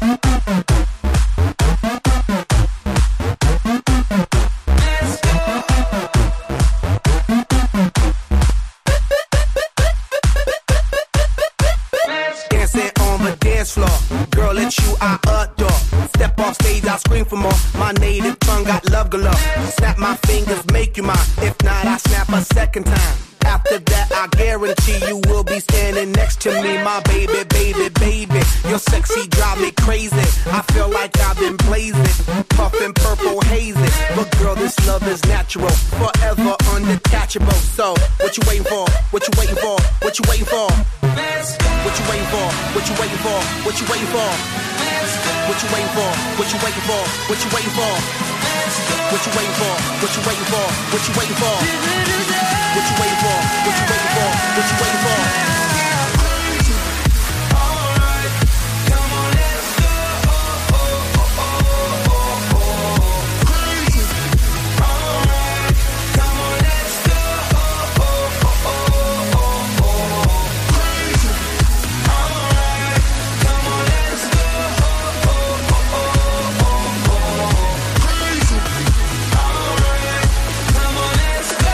Girl, it's you I adore. Step off stage, I scream for more. My native tongue got love galore. Snap my fingers, make you mine. If not, I snap a second time. After that, I guarantee you will be standing next to me, my baby, baby, baby. Your sexy drive me crazy. I feel like I've been blazing, puffing purple hazy. But girl, this love is natural, forever undetachable. So, what you waiting for? What you waiting for? What you waiting for? What you waiting for? What you waiting for? What you waiting for? What you waiting for? What you waiting for? What you waiting for? What you waiting for? What you waiting for? What you waiting for? What you waiting for? What you waiting for? What you waiting for? Alright, come on, let's go. Crazy. Alright, come on, let's go. Crazy. Alright, come on, let's go. Crazy. Alright, come on, let's go.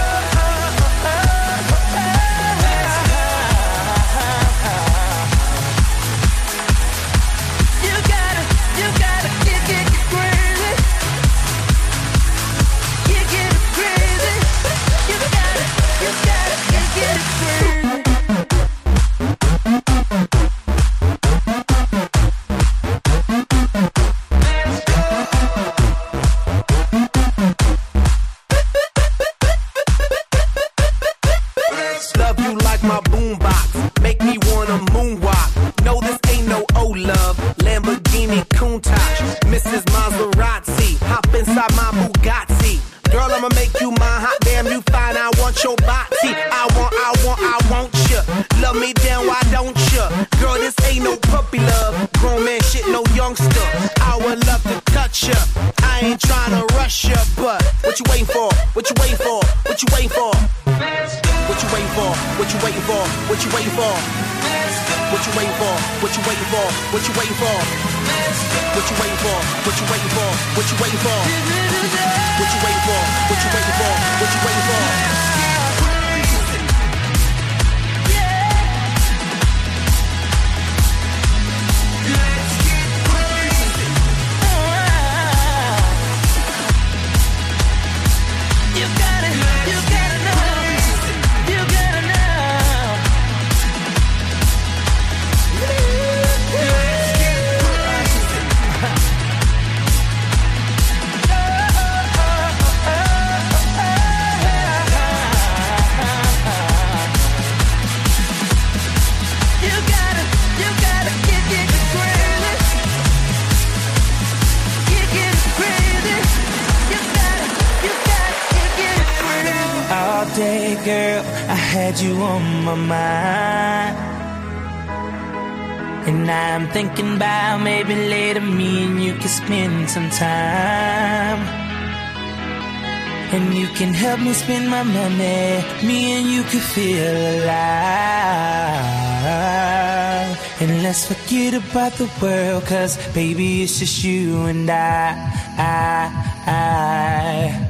Love you like my boombox, make me wanna moonwalk. No, this ain't no old love, Lamborghini Countach, Mrs. Maserati, hop inside my Bugatti. Girl, I'ma make you mine, hot damn you fine, I want your body. I want ya. Love me down, why don't ya? Girl, this ain't no puppy love, grown man shit, no youngster. I would love to touch ya, I ain't tryna rush ya, but what you waiting for? What you waiting for? What you waiting for? What you waiting for? What you waiting for? What you waiting for? What you waiting for? What you waiting for? What you waiting for? What you waiting for? What you waiting for? What you waiting for? What you waiting for? What you waiting for? What you waiting for? Day, girl, I had you on my mind, and I'm thinking about maybe later me and you can spend some time, and you can help me spend my money, me and you could feel alive, and let's forget about the world, cause baby it's just you and I.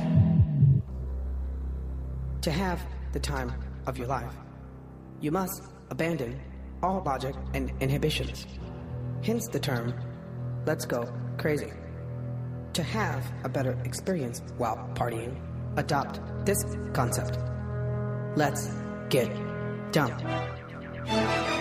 To have the time of your life, you must abandon all logic and inhibitions. Hence the term, let's go crazy. To have a better experience while partying, adopt this concept. Let's get dumb.